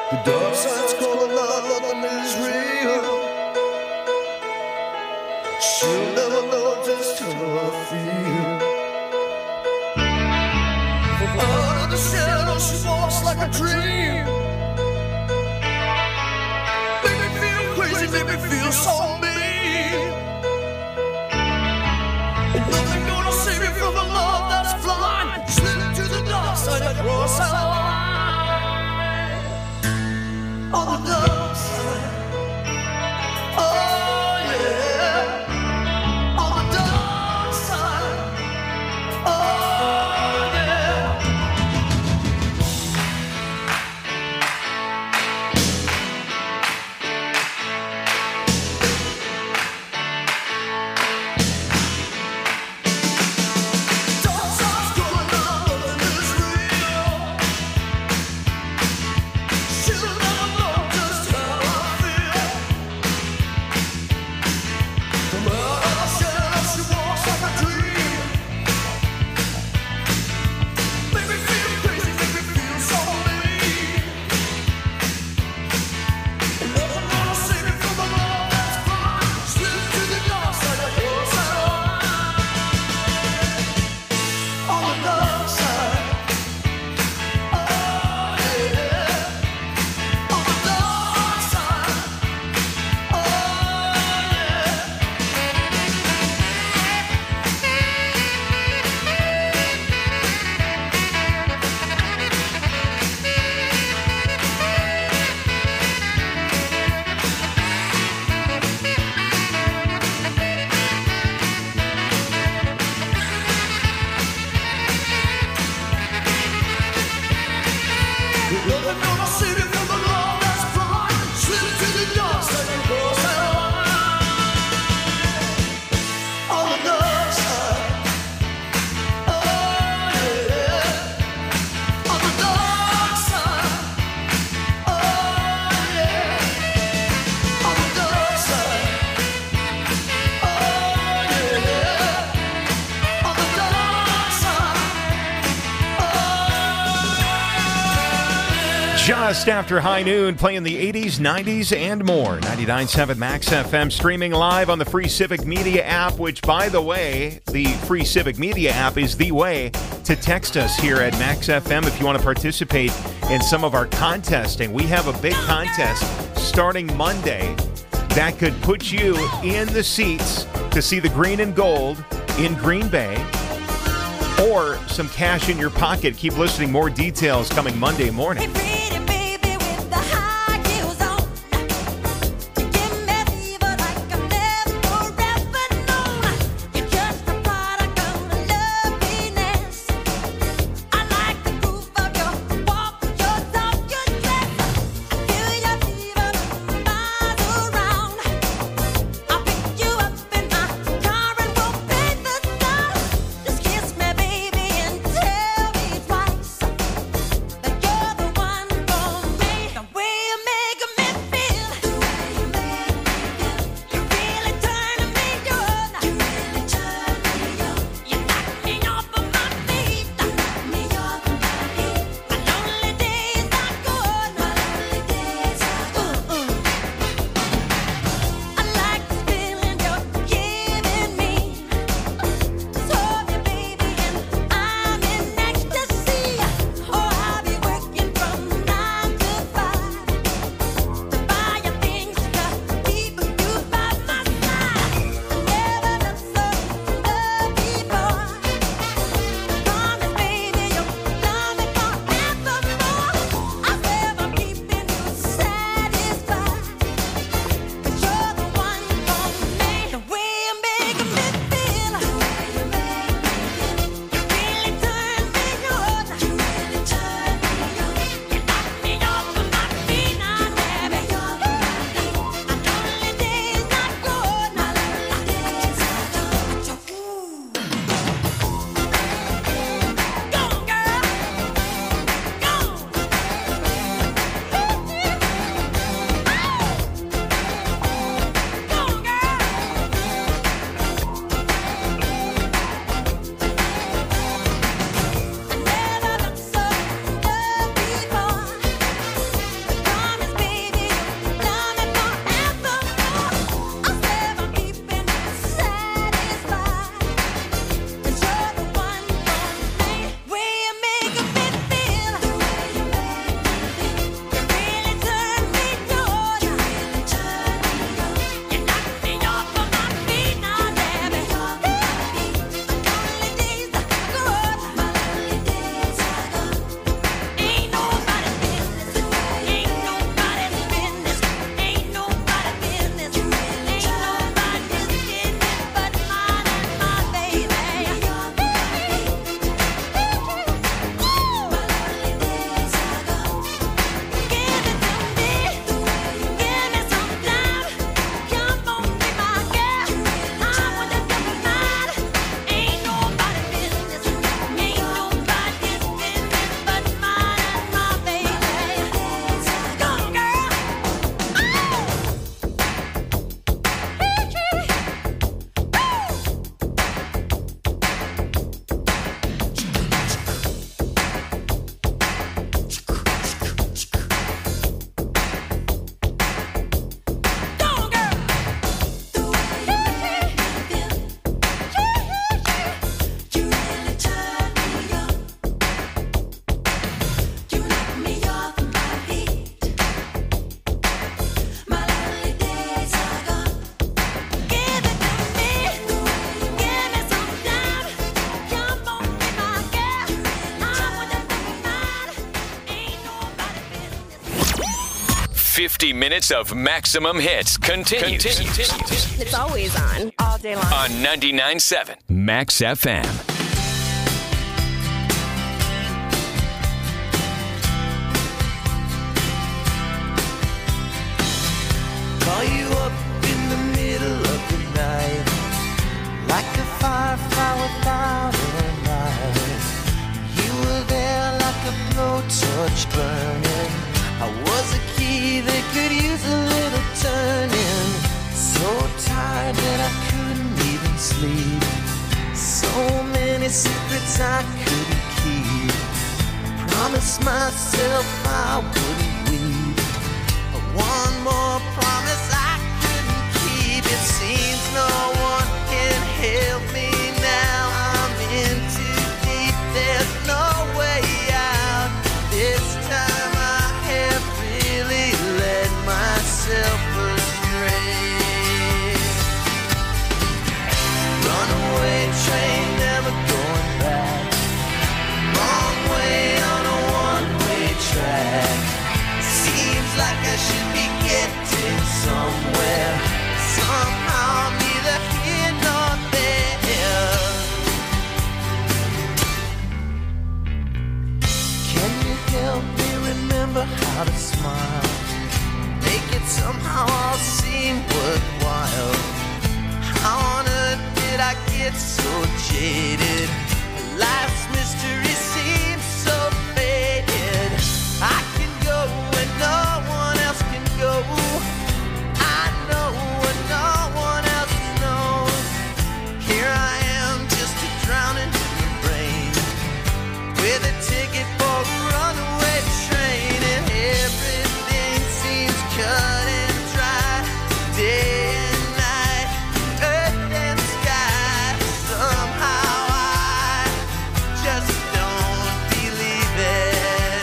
The dark side's calling out, nothing is real. She'll never know just how I feel. From out of the shadows she walks like a dream. Make me feel crazy, make me feel so mean. And nothing gonna save me from the love that's blind. Slip to the dark side and cross that line. On the dark side, oh yeah. On the dark side, oh yeah. Dark side's going on, nothing is real. She'll never know just how I feel. From out of the shadows she walks like a dream. Make me feel crazy, make me feel so mean. And nothing gonna save me from the love that's blind. Slip to the dark side and cross that line. On the dark side, oh yeah. On the dark side, oh nothing gonna save me from the love that's blind. Slip to the dark side and cross that line. On the dark side, oh yeah. On the dark side, oh yeah. On the dark side, oh yeah. On the dark side, Just after high noon, playing the 80s, 90s, and more. 99.7 Max FM, streaming live on the Free Civic Media app, which, by the way, the Free Civic Media app is the way to text us here at Max FM if you want to participate in some of our contesting. We have a big contest starting Monday that could put you in the seats to see the green and gold in Green Bay, or some cash in your pocket. Keep listening. More details coming Monday morning. Pretty baby with the high heels on, you give me fever like I've never ever known. You're just a product of loveliness. I like the groove of your walk, your talk, your dress. I feel your fever miles around. I'll pick you up in my car and we'll paint the town. Just kiss me, baby, and tell me twice that you're the one 50 minutes of maximum hits continues. It's always on, all day long. On 99.7 Max FM. Call you up in the middle of the night, like a firefly without a light. You were there like a blowtorch burning. I was a key that could use a little turning. So tired that I couldn't even sleep. So many secrets I couldn't keep. I promised myself I wouldn't weep. But one more promise I couldn't keep. It seems no one can help me now. I'm in too deep. There's no way out. This time I have really led myself astray. Runaway train, never going back. Wrong way on a one-way track. Seems like I should be getting somewhere. Somehow I'm neither here nor there. Can you help me remember how to smile? Make it somehow all seem worthwhile. How on earth did I get so jaded? Life's mystery seems so faded. I can go where no one else can go. I know what no one else knows. Here I am, just a drowning in your brain, with a ticket for a runaway train, and everything seems cut and dry. Day and night, earth and sky. Somehow I just don't believe it.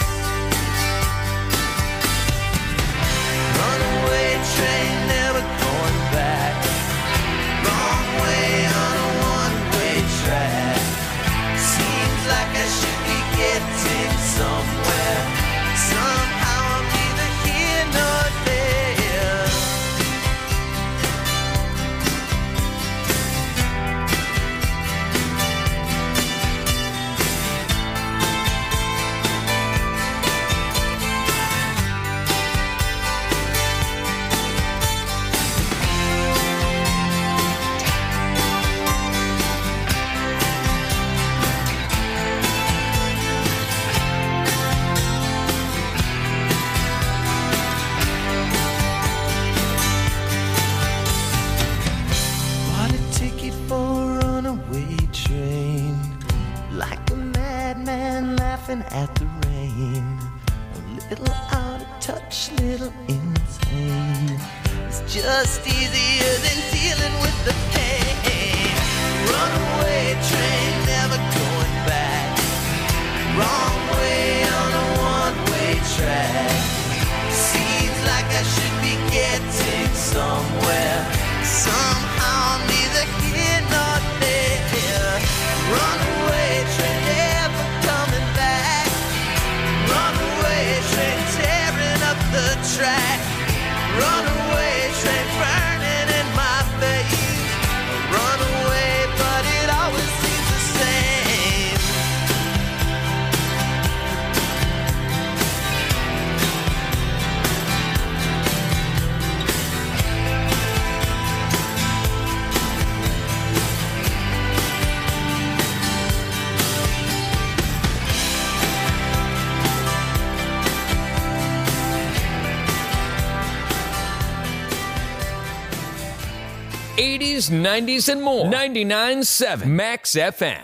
Runaway train, never going back. Wrong way on a one-way track. Seems like I should be getting somewhere. Somehow I'm neither here nor there. Bought a ticket for a runaway train, like a madman laughing at the rain. A little out of touch, little insane. It's just easier than dealing with the pain. Runaway train, never going back. Wrong way on a one-way track. Seems like I should be getting somewhere. Somehow I'm neither here nor there. Runaway train, never coming back. Runaway train, tearing up the track. Runaway train, burning in my veins. Runaway, but it always seems the same. '80s, '90s, and more. 99.7 Max FM.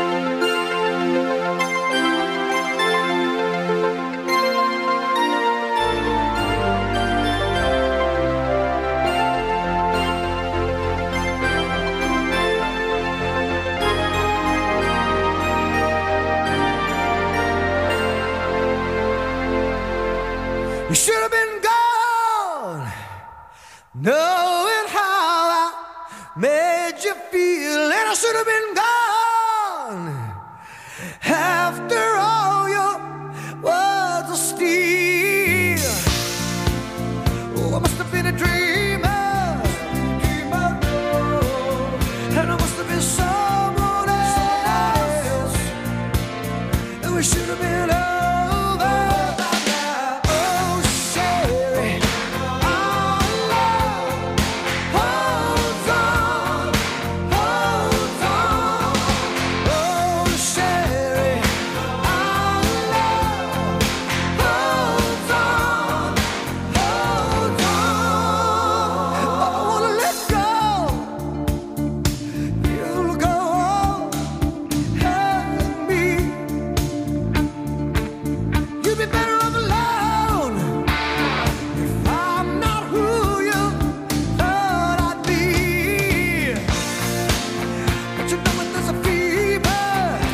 You should have been gone, knowing how I made you feel, and I should have been gone after all your words of steel. Well, we should have been over by now. Oh, Sherry, our love holds on, holds on. Oh, Sherry, our love holds on, holds on. I wanna let go. You'll go on, help me. You'd be better off alone if I'm not who you thought I'd be. But you know when there's a fever,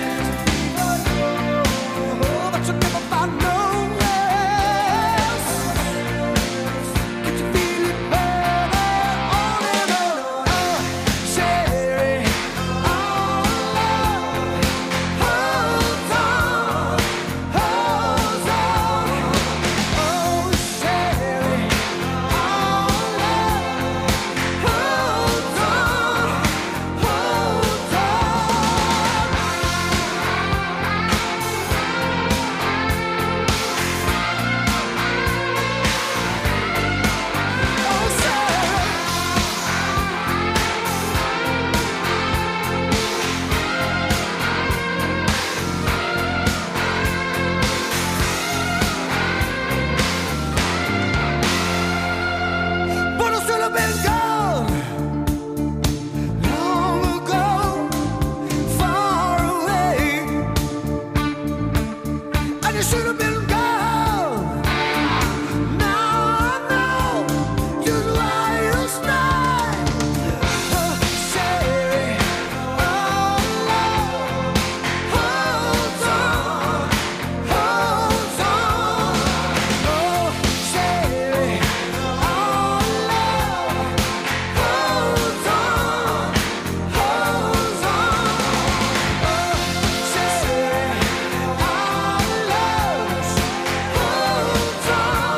oh, but you never find no rest. Can't you feel it burning on and on? Oh, Sherry, our love holds on, holds on. Oh, Sherry, our love holds on, holds on. Oh, Sherry. But I should have been gone long ago, far away. And you should have been gone. Now I know just why you stay. Oh, Sherry, our love holds on, holds on. Oh, Sherry, our love holds on, holds on. Oh, Sherry, our love holds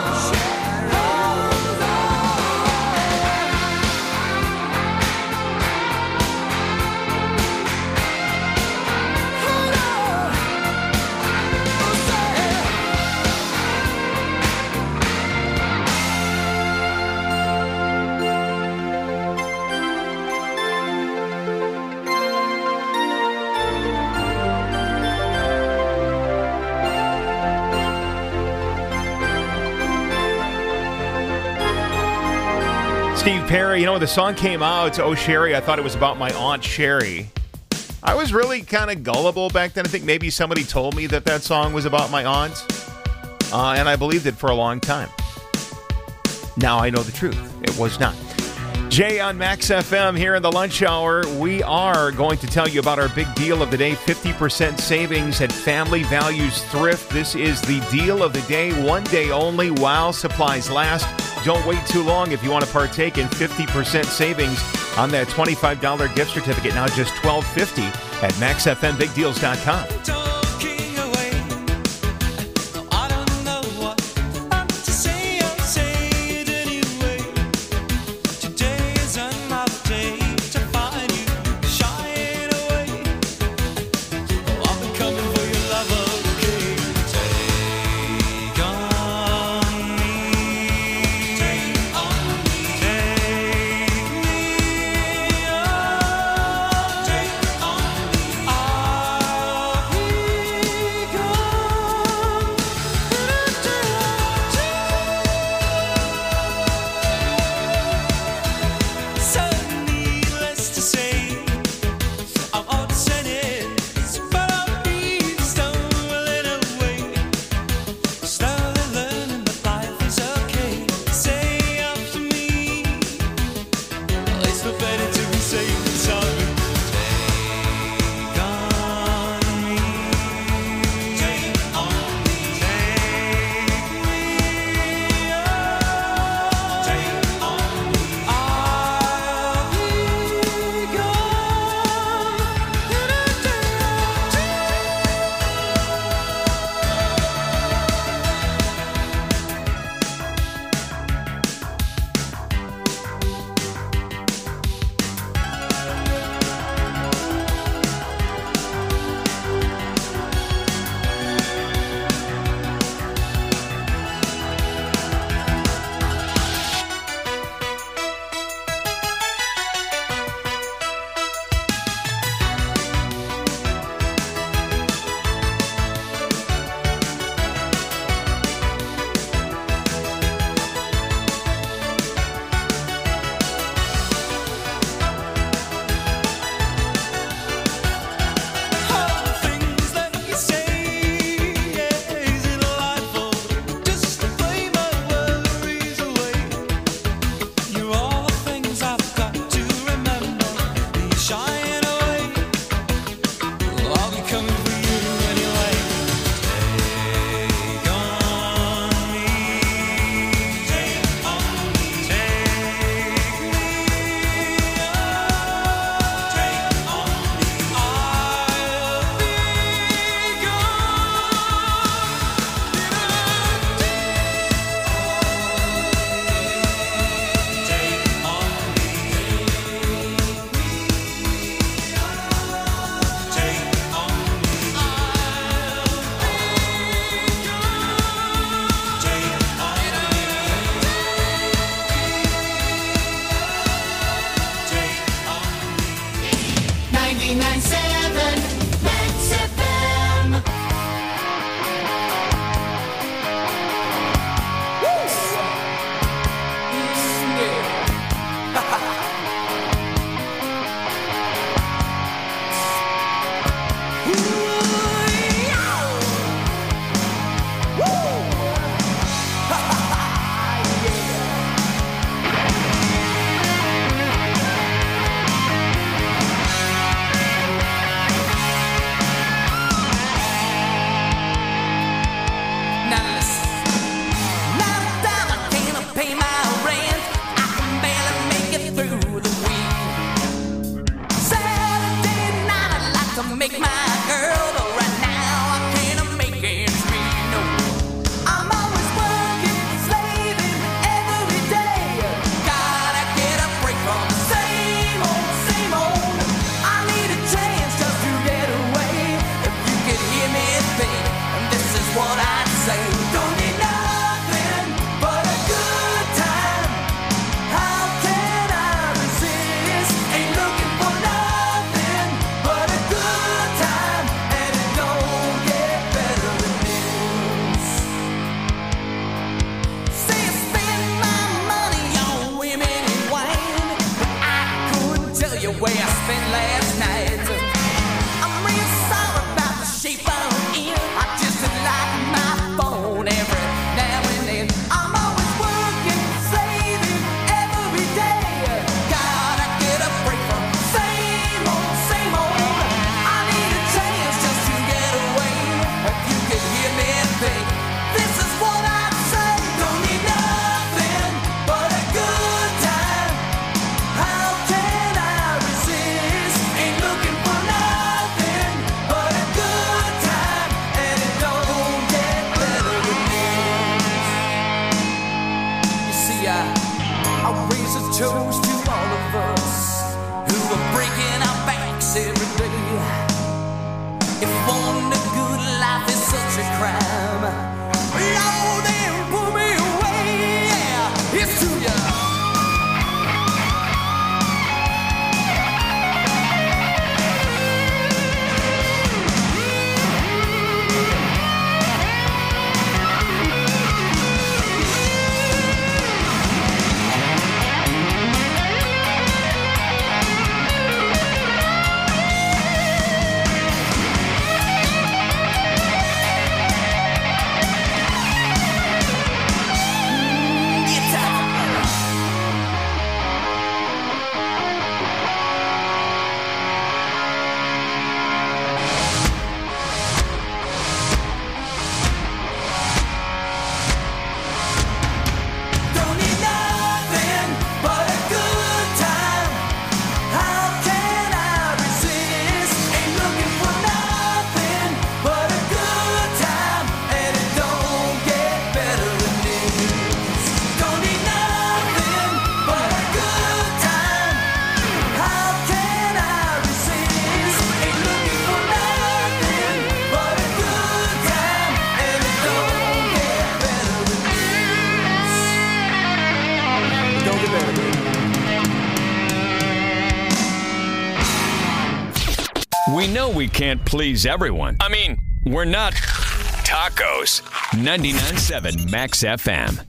Steve Perry, you know, when the song came out, Oh Sherry, I thought it was about my Aunt Sherry. I was really kind of gullible back then. I think maybe somebody told me that that song was about my aunt, and I believed it for a long time. Now I know the truth. It was not. Jay on Max FM here in the lunch hour. We are going to tell you about our big deal of the day, 50% savings at Family Values Thrift. This is the deal of the day, one day only while supplies last. Don't wait too long if you want to partake in 50% savings on that $25 gift certificate, now just $12.50 at maxfmbigdeals.com. Talking away. I don't know what to say. I'll say it anyway. Today is another day to find you shying away. Oh, I've been coming for your love, okay? Take on me. Take on me. Take me on. Take on me. I'll be toast to all of us who are breaking our backs every day. If wanting a good life is such a crime, Lord, then pull me away. Yeah, it's to you. Don't need nothing but a good time. How can I resist? Ain't looking for nothing but a good time, and it don't get better than this. Don't need nothing but a good time. How can I resist? Ain't looking for nothing but a good time, and it don't get better than this. Don't get better, baby. We know we can't please everyone. I mean, we're not tacos. 99.7 Max FM.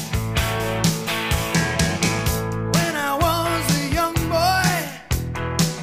When I was a young boy,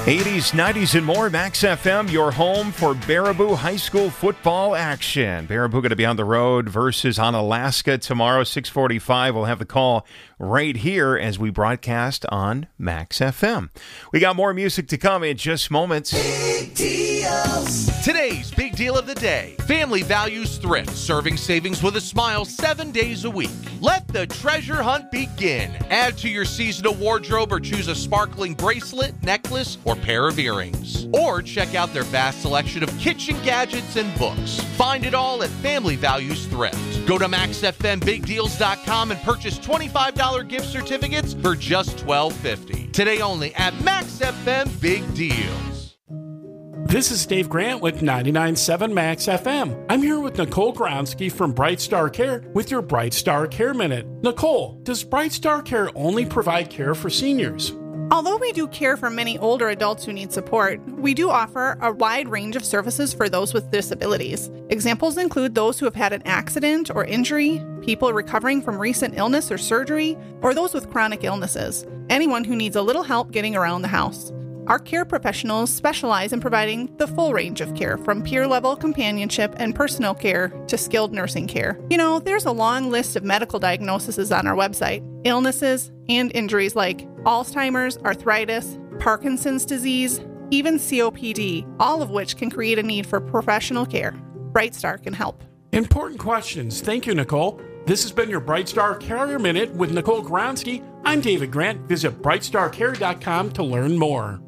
80s, 90s, and more. Max FM, your home for Baraboo High School football action. Baraboo going to be on the road versus Onalaska tomorrow, 6:45. We'll have the call right here as we broadcast on Max FM. We got more music to come in just moments. Big deals. Today's big deal of the day. Family Values Thrift, serving savings with a smile 7 days a week. Let the treasure hunt begin. Add to your seasonal wardrobe or choose a sparkling bracelet, necklace, or pair of earrings. Or check out their vast selection of kitchen gadgets and books. Find it all at Family Values Thrift. Go to MaxFMBigDeals.com and purchase $25 gift certificates for just $12.50. Today only at Max FM Big Deals. This is Dave Grant with 99.7 Max FM. I'm here with Nicole Gronsky from Bright Star Care with your Bright Star Care Minute. Nicole, does Bright Star Care only provide care for seniors? Although we do care for many older adults who need support, we do offer a wide range of services for those with disabilities. Examples include those who have had an accident or injury, people recovering from recent illness or surgery, or those with chronic illnesses. Anyone who needs a little help getting around the house. Our care professionals specialize in providing the full range of care, from peer-level companionship and personal care to skilled nursing care. You know, there's a long list of medical diagnoses on our website. Illnesses and injuries like Alzheimer's, arthritis, Parkinson's disease, even COPD, all of which can create a need for professional care. Bright Star can help. Important questions. Thank you, Nicole. This has been your Bright Star Care Minute with Nicole Gronsky. I'm David Grant. Visit brightstarcare.com to learn more.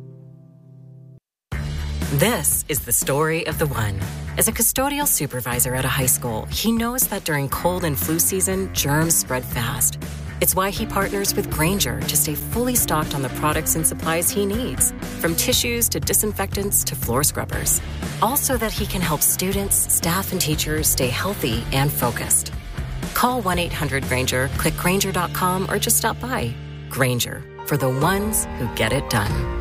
This is the story of the one. As a custodial supervisor at a high school, he knows that during cold and flu season, germs spread fast. It's why he partners with Grainger to stay fully stocked on the products and supplies he needs, from tissues to disinfectants to floor scrubbers. All so that he can help students, staff, and teachers stay healthy and focused. Call 1-800-GRAINGER, click Grainger.com, or just stop by. Grainger, for the ones who get it done.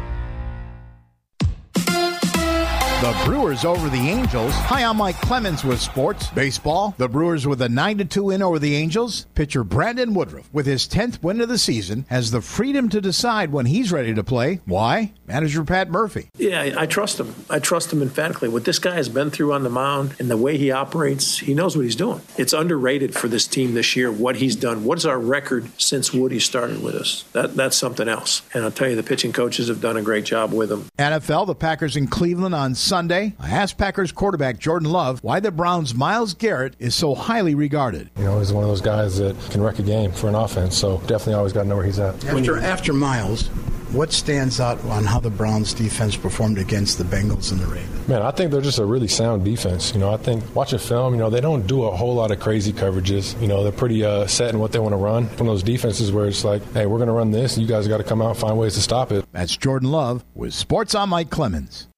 The Brewers over the Angels. Hi, I'm Mike Clemens with sports. Baseball. The Brewers with a 9-2 win over the Angels. Pitcher Brandon Woodruff, with his 10th win of the season, has the freedom to decide when he's ready to play. Why? Manager Pat Murphy. Yeah, I trust him. I trust him emphatically. What this guy has been through on the mound and the way he operates, he knows what he's doing. It's underrated for this team this year, what he's done. What is our record since Woody started with us? That's something else. And I'll tell you, the pitching coaches have done a great job with him. NFL, the Packers in Cleveland on Sunday. I asked Packers quarterback Jordan Love why the Browns' Myles Garrett is so highly regarded. You know, he's one of those guys that can wreck a game for an offense, so definitely always got to know where he's at. After Myles, what stands out on how the Browns' defense performed against the Bengals and the Ravens? Man, I think they're just a really sound defense. You know, I think watching film, you know, they don't do a whole lot of crazy coverages. You know, they're pretty set in what they want to run. One of those defenses where it's like, hey, we're going to run this, and you guys got to come out and find ways to stop it. That's Jordan Love with Sports. I'm Mike Clemens.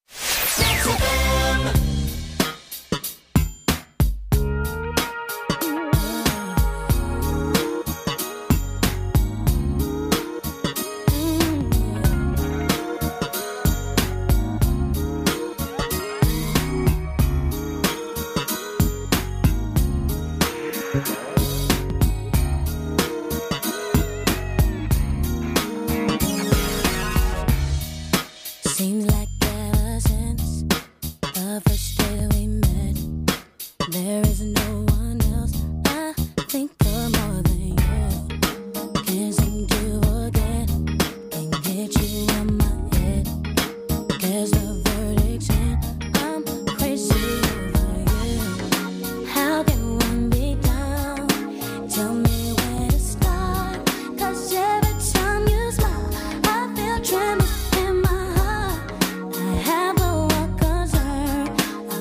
Seems like ever since the first day we met, there is no one else I think of more than you. Can't seem to forget, can't get you out my head. There's no verdicts and I'm crazy over you. How can one be down? Tell me where to start, 'cause every time you smile, I feel tremors in my heart. I have no one concern.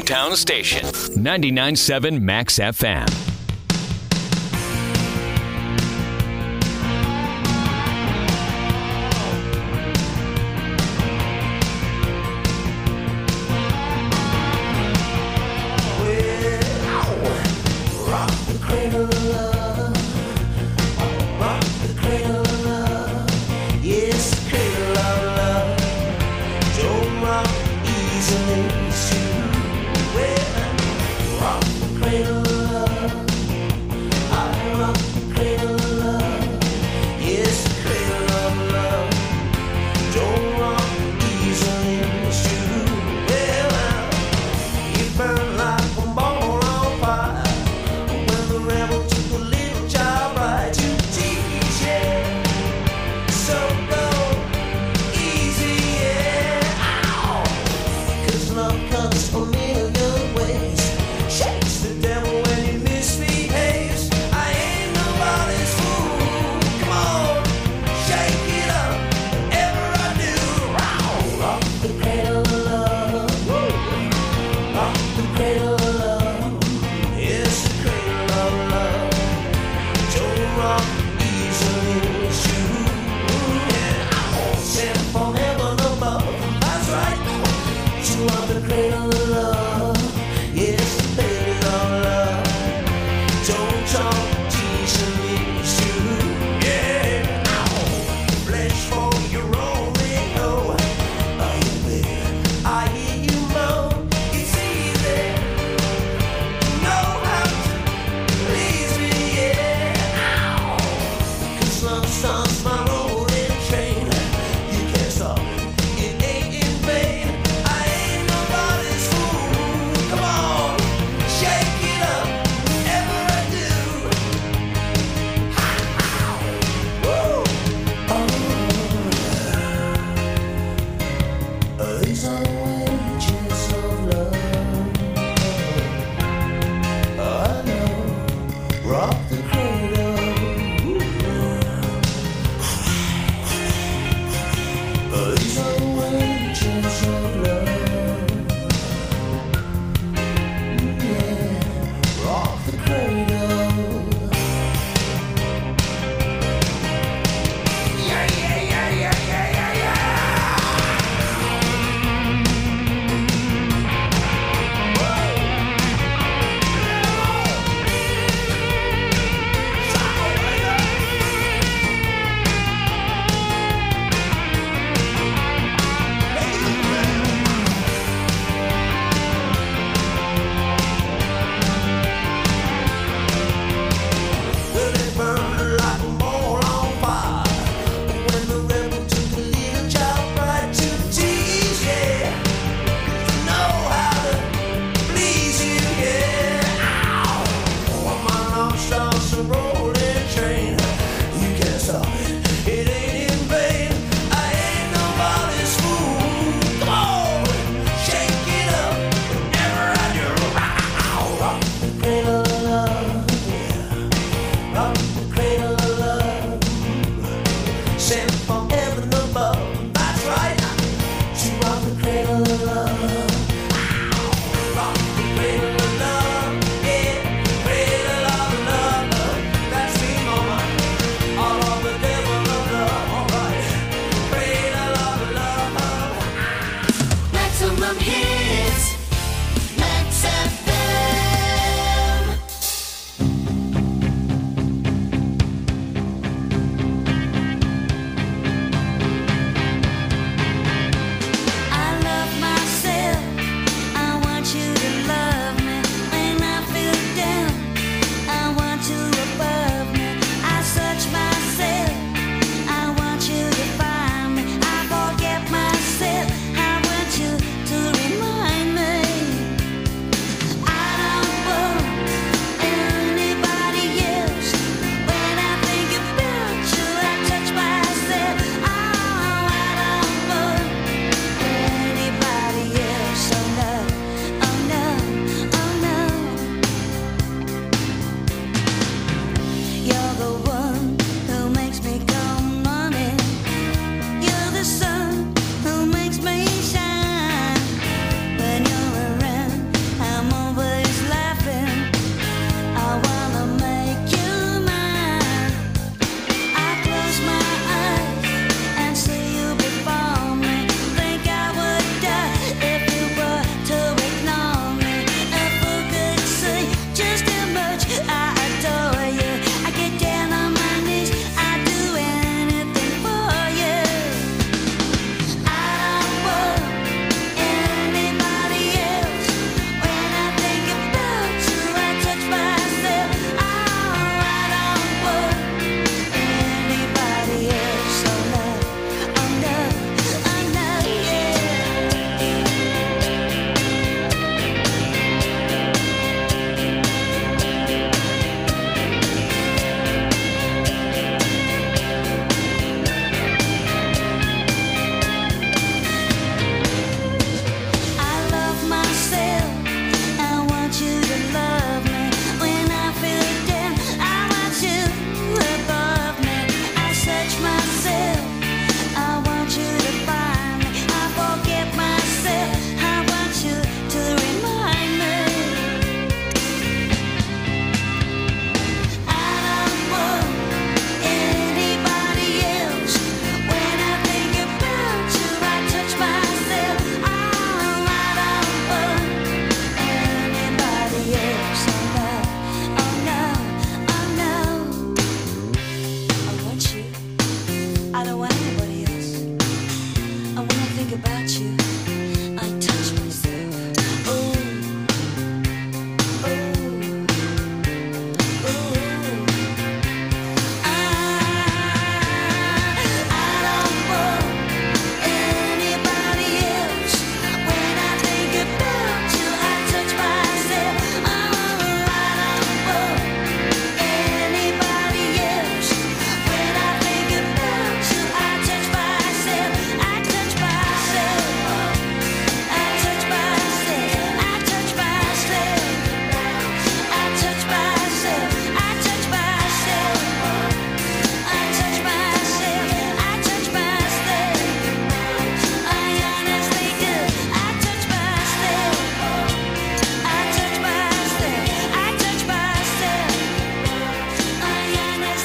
hometown station. 99.7 Max FM. Burn like a ball on fire when the rebel took the lead.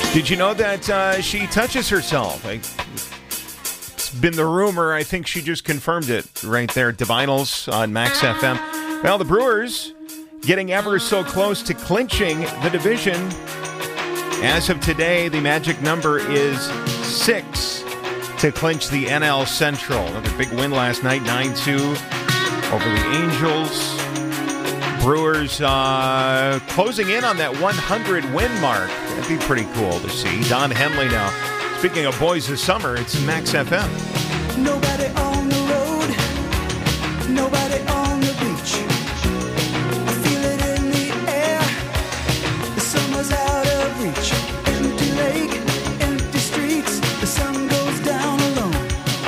Did you know that she touches herself? It's been the rumor. I think she just confirmed it right there. Divinals on Max FM. Well, the Brewers getting ever so close to clinching the division. As of today, the magic number is 6 to clinch the NL Central. Another big win last night, 9-2 over the Angels. Brewers closing in on that 100-win mark. That'd be pretty cool to see. Don Henley now. Speaking of boys this summer, it's Max FM. Nobody on the road, nobody on the beach. I feel it in the air, the summer's out of reach. Empty lake, empty streets, the sun goes down alone.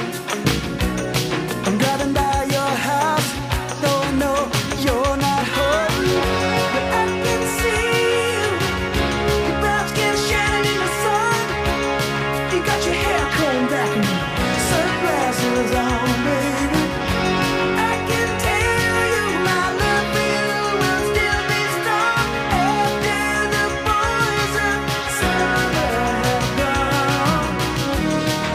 I'm driving by your house, though I know you're not home. But I can see you, your brown skin shining in the sun. You got your hair combed back and sunglasses on, baby. I can tell you my love for you will still be strong after the boys of summer have gone.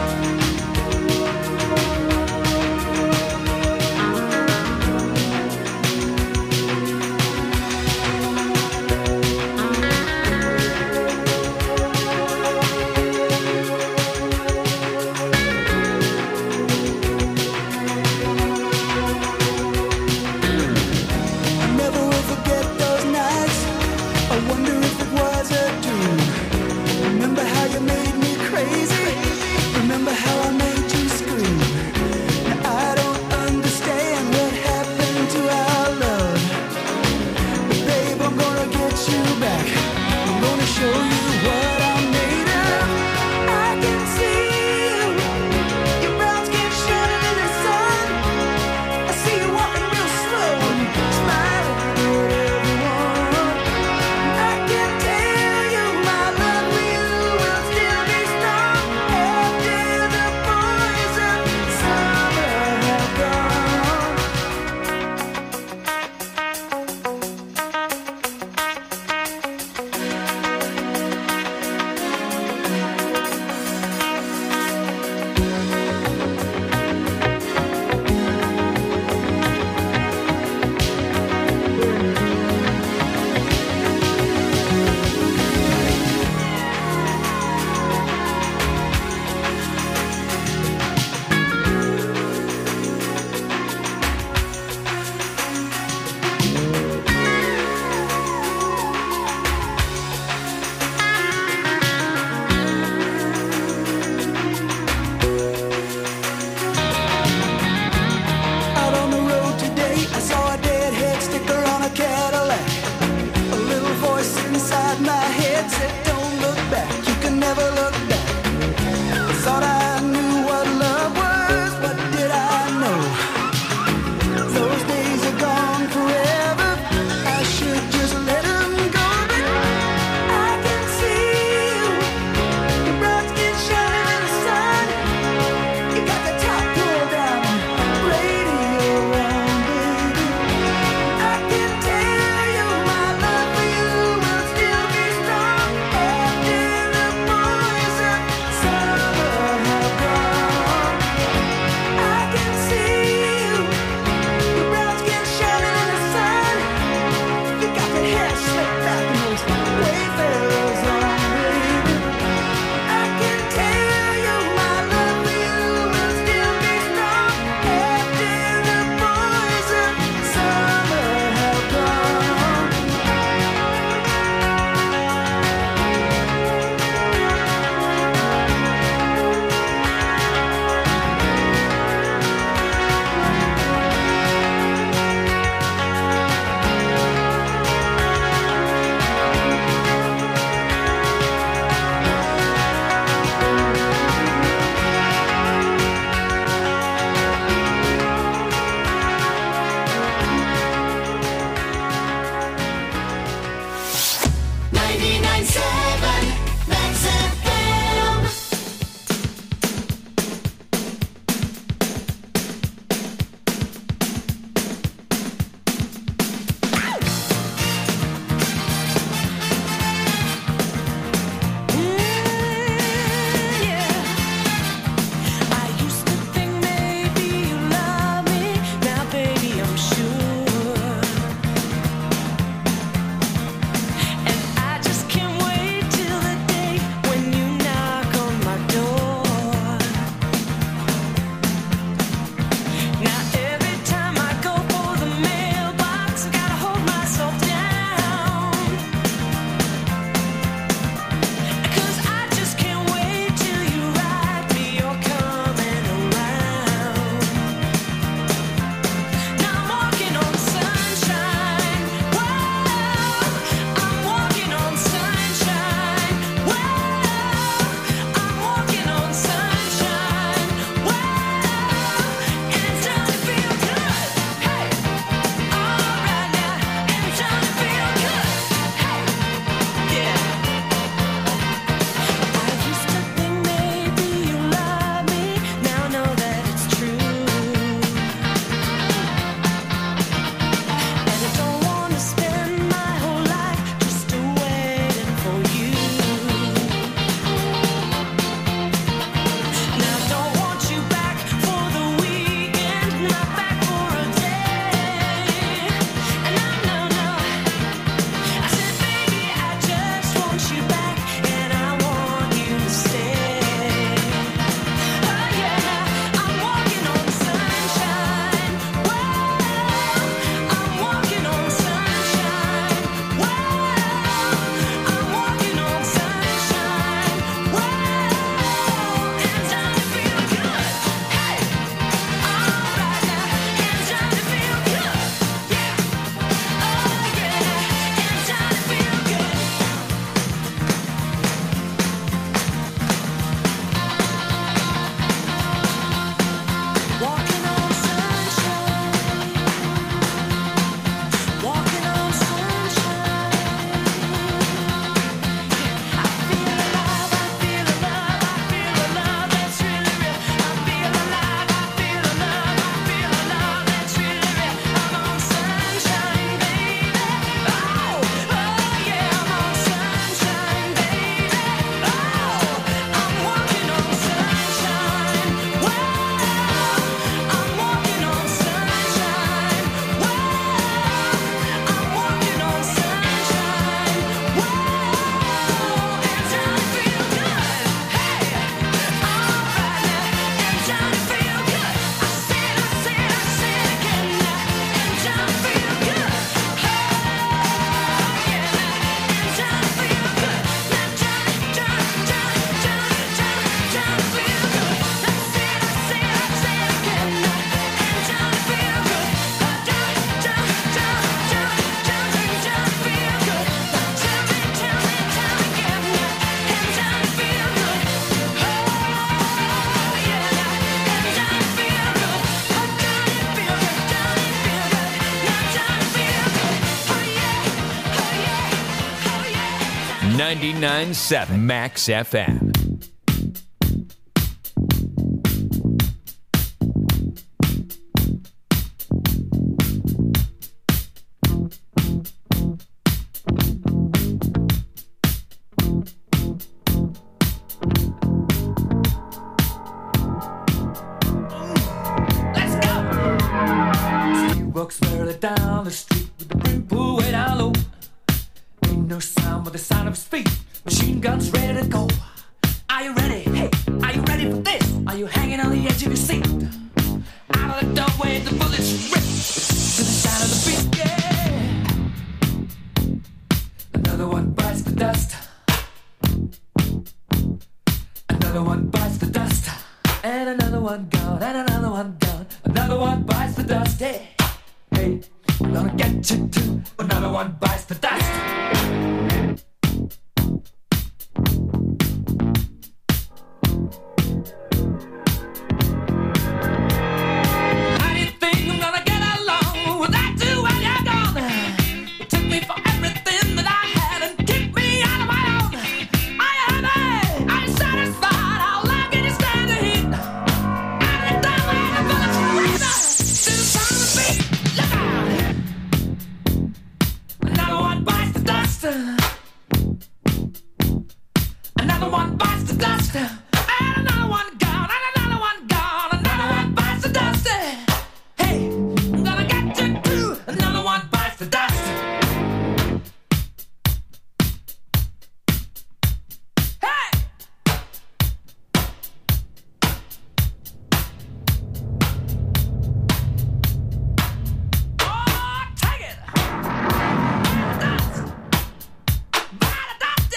I never will forget those nights. I wonder if it was a dream. Remember how you made me crazy? Remember how I made you scream? Now I don't understand what happened to our love. But babe, I'm gonna get you back. I'm gonna show you what I'm made of. I can see you, your brown skin shining in the sun. I see you walking real slow and smiling at everyone. I can tell you my love for you will still be strong after the boys of summer have gone. Out on the road today, I saw a deadhead sticker on a Cadillac. A little voice inside my head said, "Don't look back, you can never look back." I thought I knew what love was, but did I know? Those days are gone forever. I should just let them go. But I can see you, your brown skin shining in the sun. You got the top pulled down, radio on, baby. I can tell you my love for you will still be strong after the boys of summer have gone. I can see you, your brown skin shining in the sun. You got that hair slicked back and those wayfarers on, baby. I can tell you my love for you will still be strong after the boys of summer have gone. Max FM. 99.7 Max FM. Walks merrily down the street with the brim pulled way down low. Ain't no sound but the sound of his feet. Machine guns ready to go. Are you ready? Hey, are you ready for this? Are you hanging on the edge of your seat? Out of the doorway, the bullets rip to the sound of the beat. Yeah. Another one bites the dust. Another one bites the dust. And another one gone. And another one gone. Another one bites the dust. Yeah. Hey, I'm gonna get you too. Another one bites the dust. How do you think I'm gonna get along without you when you're gone? You took me for everything that I had and kicked me out of my own. Are you happy? Are you satisfied? How long can you stand the heat? Out of the doorway, the bullets ring to the sound of the beat. Look out! Another one bites the dust. Another one bites the dust. And another one gone. And another one gone. Another one bites the dust. Hey, I'm gonna get you too. Another one bites the dust. Hey! Oh, take it! Dust! By the dust!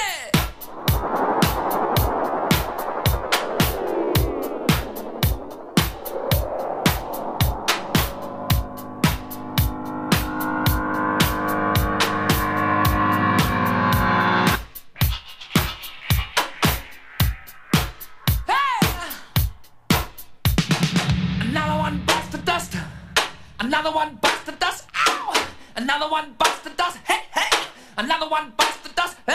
Another one bites the dust. Another one bites the dust. Ow! Another one bites the dust. Hey, hey! Another one bites the dust. Hey!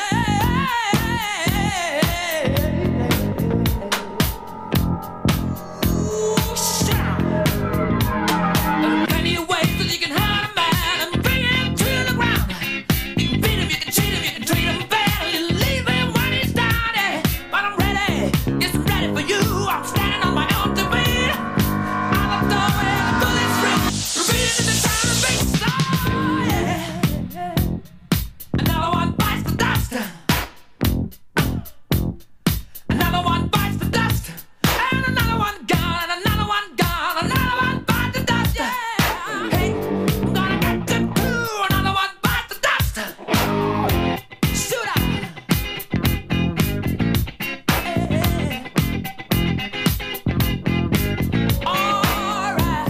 Ooh, shout! There are plenty of ways that you can hurt a man and bring him to the ground. You can beat him, you can cheat him, you can treat him bad, you leave him when he's down. Yeah. But I'm ready, yes, I'm ready for you. I'm standing on my own two feet. Out the doorway, the bullets rip, repeating the sound of beats. Oh, yeah. Another one bites the dust. Another one bites the dust. And another one gone. And another one gone. Another one bites the dust. Yeah. Hey, I'm gonna get you too. Another one bites the dust. Shoot up. All right.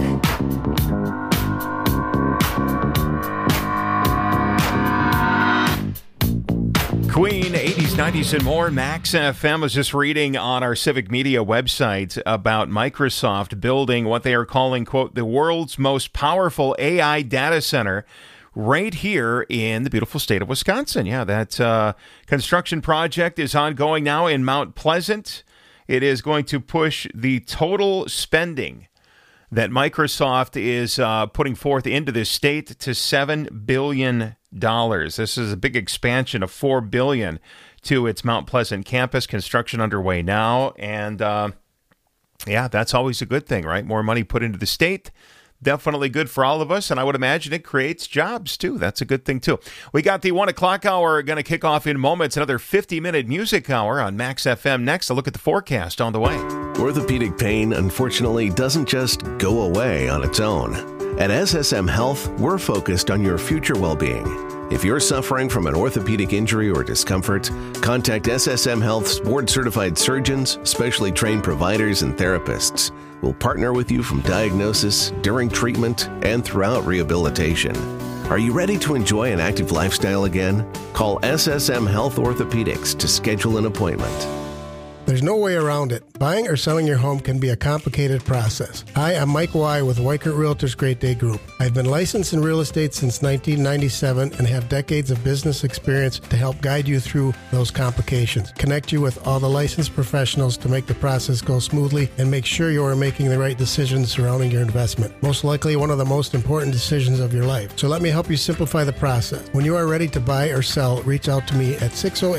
Queen, 80s, 90s, and more. Max FM was just reading on our Civic Media website about Microsoft building what they are calling, quote, the world's most powerful AI data center right here in the beautiful state of Wisconsin. Yeah, that construction project is ongoing now in Mount Pleasant. It is going to push the total spending that Microsoft is putting forth into this state to $7 billion. This is a big expansion of $4 billion to its Mount Pleasant campus. Construction underway now. And yeah, that's always a good thing, right? More money put into the state. Definitely good for all of us, and I would imagine it creates jobs, too. That's a good thing, too. We got the 1 o'clock hour going to kick off in moments. Another 50-minute music hour on Max FM next. A look at the forecast on the way. Orthopedic pain, unfortunately, doesn't just go away on its own. At SSM Health, we're focused on your future well-being. If you're suffering from an orthopedic injury or discomfort, contact SSM Health's board-certified surgeons, specially trained providers, and therapists. We'll partner with you from diagnosis, during treatment, and throughout rehabilitation. Are you ready to enjoy an active lifestyle again? Call SSM Health Orthopedics to schedule an appointment. There's no way around it. Buying or selling your home can be a complicated process. Hi, I'm Mike Y. with Weichert Realtors Great Day Group. I've been licensed in real estate since 1997 and have decades of business experience to help guide you through those complications, connect you with all the licensed professionals to make the process go smoothly, and make sure you are making the right decisions surrounding your investment. Most likely one of the most important decisions of your life. So let me help you simplify the process. When you are ready to buy or sell, reach out to me at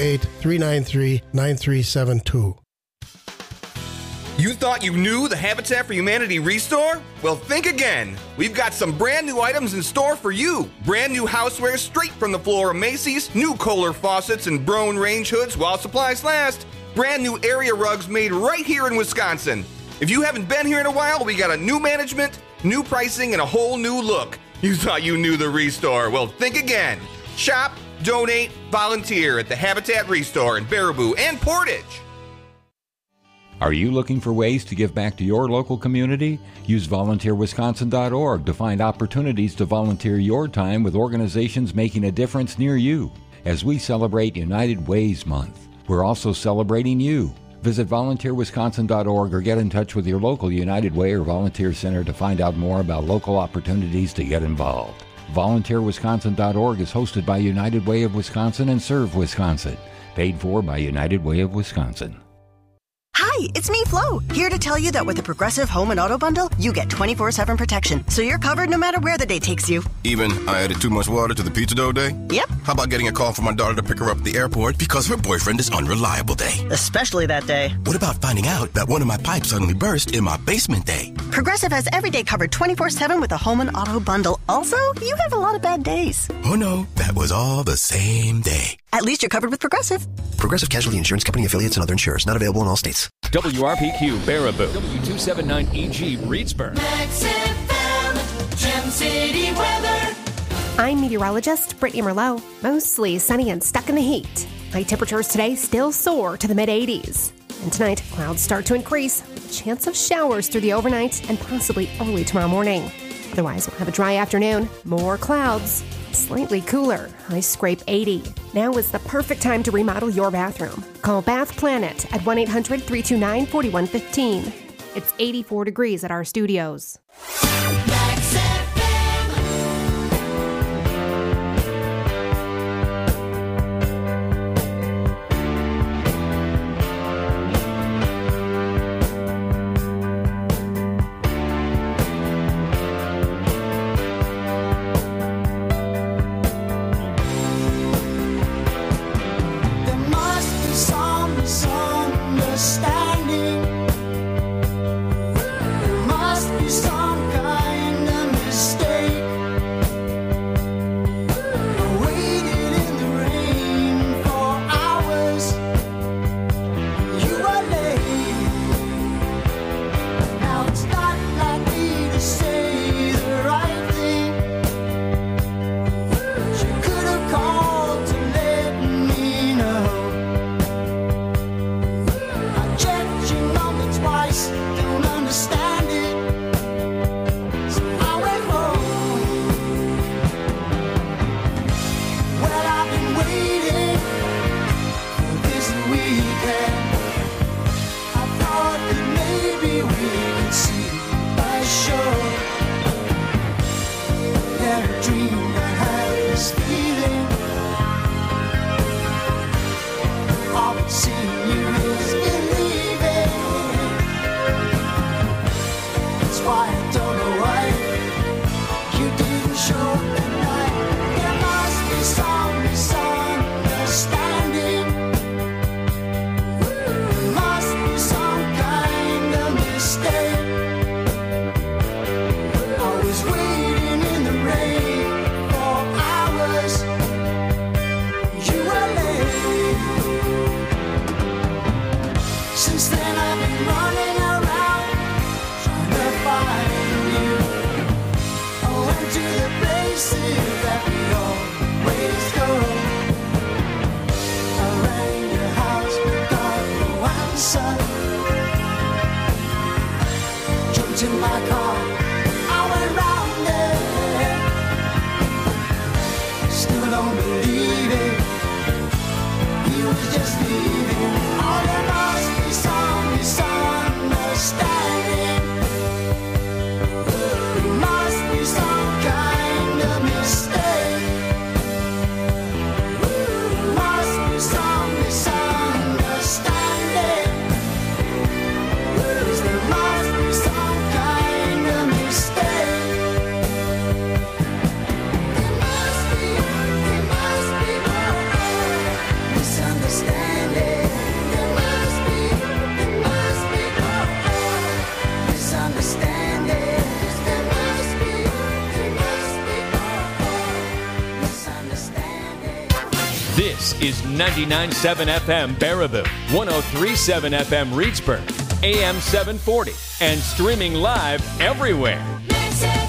608-393-9372. You thought you knew the Habitat for Humanity Restore? Well, think again. We've got some brand new items in store for you. Brand new houseware straight from the floor of Macy's, new Kohler faucets and Broan range hoods while supplies last. Brand new area rugs made right here in Wisconsin. If you haven't been here in a while, we got a new management, new pricing, and a whole new look. You thought you knew the Restore? Well, think again. Shop, donate, volunteer at the Habitat Restore in Baraboo and Portage. Are you looking for ways to give back to your local community? Use volunteerwisconsin.org to find opportunities to volunteer your time with organizations making a difference near you. As we celebrate United Ways Month, we're also celebrating you. Visit volunteerwisconsin.org or get in touch with your local United Way or Volunteer Center to find out more about local opportunities to get involved. VolunteerWisconsin.org is hosted by United Way of Wisconsin and Serve Wisconsin. Paid for by United Way of Wisconsin. Hi, it's me, Flo, here to tell you that with the Progressive Home and Auto Bundle, you get 24/7 protection, so you're covered no matter where the day takes you. Even I added too much water to the pizza dough day? Yep. How about getting a call from my daughter to pick her up at the airport because her boyfriend is unreliable day? Especially that day. What about finding out that one of my pipes suddenly burst in my basement day? Progressive has every day covered 24/7 with the Home and Auto Bundle. Also, you have a lot of bad days. Oh no, that was all the same day. At least you're covered with Progressive. Progressive Casualty Insurance Company affiliates and other insurers. Not available in all states. WRPQ Baraboo. W279EG Reedsburg. Max FM, Gem City weather. I'm meteorologist Brittany Merlot. Mostly sunny and stuck in the heat. High temperatures today still soar to the mid-80s. And tonight, clouds start to increase with a chance of showers through the overnight and possibly early tomorrow morning. Otherwise, we'll have a dry afternoon, more clouds, slightly cooler, high scrape 80. Now is the perfect time to remodel your bathroom. Call Bath Planet at 1-800-329-4115. It's 84 degrees at our studios. Max FM. There must be some misunderstanding. There must be some kind of mistake. I waited in the rain for hours. You were late. Now it's not like me to say the right thing. She could have called to let me know. I checked your number twice, don't understand it. So I went home. Well, I've been waiting for this weekend. I thought that maybe we could see a show. Never dreamed I had this feeling. All I've seen you is believing. That's why I don't know why you didn't show that night. There must be some misunderstanding. There must be some kind of mistake. I was waiting in the rain for hours. You were late. Since then I've been running around trying to find you. I went to the places that we always go. I rang your house but got no answer. Jumped in my car, I went round there. Still don't believe it. He was just leaving. Oh, there must be some This is 99.7 FM Baraboo, 103.7 FM Reedsburg, AM 740, and streaming live everywhere.